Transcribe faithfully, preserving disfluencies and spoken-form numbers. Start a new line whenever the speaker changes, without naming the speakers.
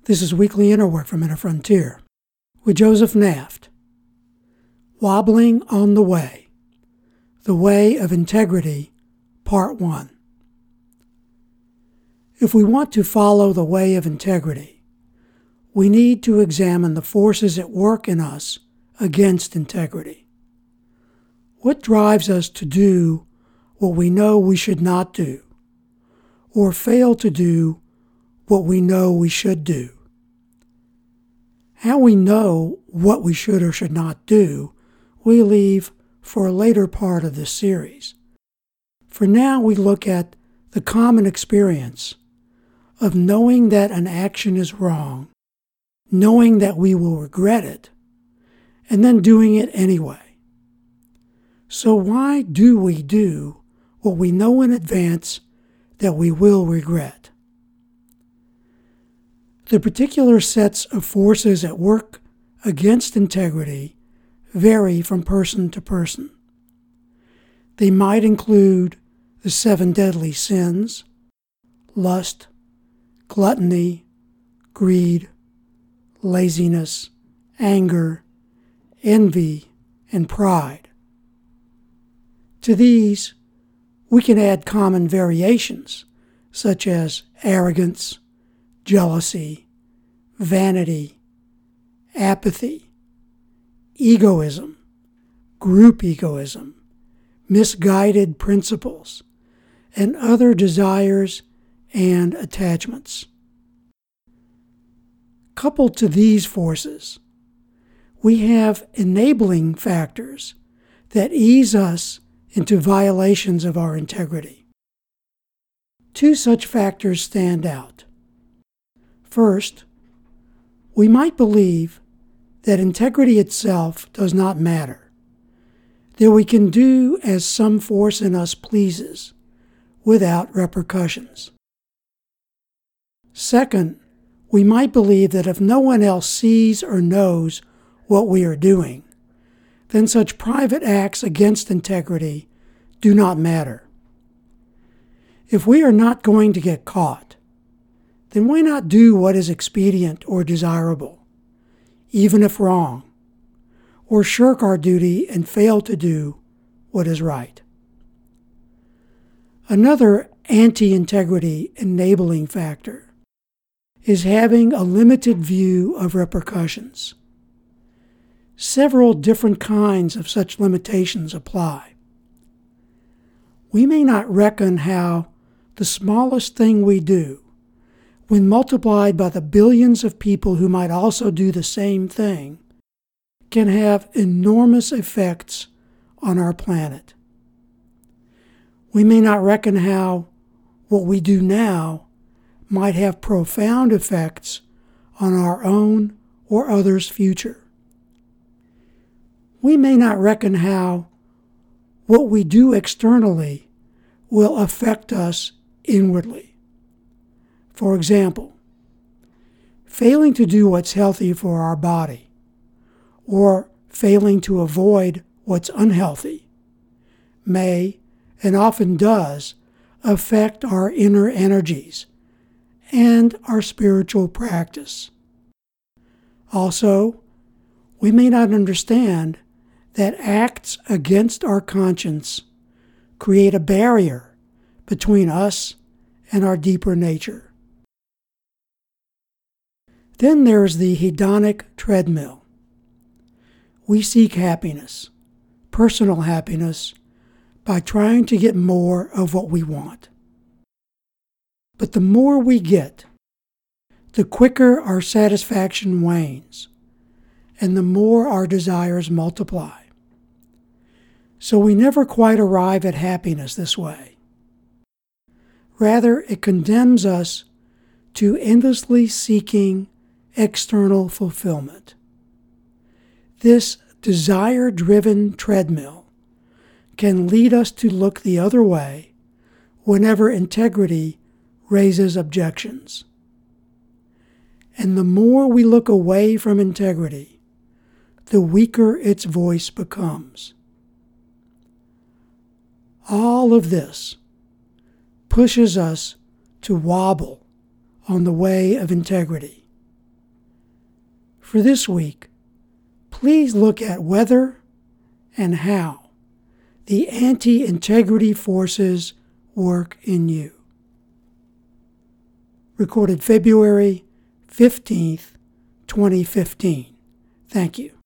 This is Weekly Inner Work from Inner Frontier with Joseph Naft. Wobbling on the Way, The Way of Integrity, Part one. If we want to follow the way of integrity, we need to examine the forces at work in us against integrity. What drives us to do what we know we should not do, or fail to do what we know we should do? How we know what we should or should not do, we leave for a later part of this series. For now, we look at the common experience of knowing that an action is wrong, knowing that we will regret it, and then doing it anyway. So why do we do what we know in advance that we will regret? The particular sets of forces at work against integrity vary from person to person. They might include the seven deadly sins, lust, gluttony, greed, laziness, anger, envy, and pride. To these, we can add common variations such as arrogance, jealousy, vanity, apathy, egoism, group egoism, misguided principles, and other desires and attachments. Coupled to these forces, we have enabling factors that ease us into violations of our integrity. Two such factors stand out. First, we might believe that integrity itself does not matter, that we can do as some force in us pleases without repercussions. Second, we might believe that if no one else sees or knows what we are doing, then such private acts against integrity do not matter. If we are not going to get caught, then why not do what is expedient or desirable, even if wrong, or shirk our duty and fail to do what is right? Another anti-integrity enabling factor is having a limited view of repercussions. Several different kinds of such limitations apply. We may not reckon how the smallest thing we do, when multiplied by the billions of people who might also do the same thing, can have enormous effects on our planet. We may not reckon how what we do now might have profound effects on our own or others' future. We may not reckon how what we do externally will affect us inwardly. For example, failing to do what's healthy for our body, or failing to avoid what's unhealthy, may, and often does, affect our inner energies and our spiritual practice. Also, we may not understand that acts against our conscience create a barrier between us and our deeper nature. Then there's the hedonic treadmill. We seek happiness, personal happiness, by trying to get more of what we want. But the more we get, the quicker our satisfaction wanes, and the more our desires multiply. So we never quite arrive at happiness this way. Rather, it condemns us to endlessly seeking external fulfillment. This desire-driven treadmill can lead us to look the other way whenever integrity raises objections. And the more we look away from integrity, the weaker its voice becomes. All of this pushes us to wobble on the way of integrity, for this week, please look at whether and how the anti-integrity forces work in you. Recorded February fifteenth, twenty fifteen. Thank you.